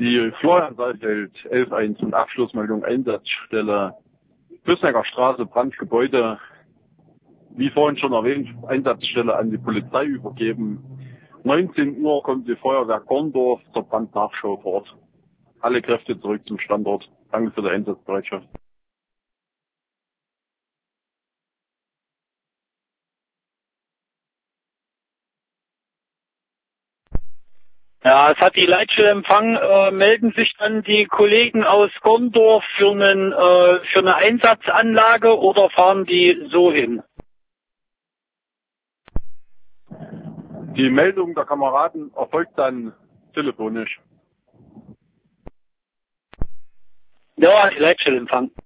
Die Florian Saalfeld 11.1 und Abschlussmeldung Einsatzstelle Büssenecker Straße, Brandgebäude. Wie vorhin schon erwähnt, Einsatzstelle an die Polizei übergeben. 19 Uhr kommt die Feuerwehr Gorndorf zur Brandnachschau vor Ort. Alle Kräfte zurück zum Standort. Danke für die Einsatzbereitschaft. Ja, es hat die Leitstelle Empfang, melden sich dann die Kollegen aus Gorndorf für eine Einsatzanlage oder fahren die so hin? Die Meldung der Kameraden erfolgt dann telefonisch. Ja, die Leitstelle Empfang.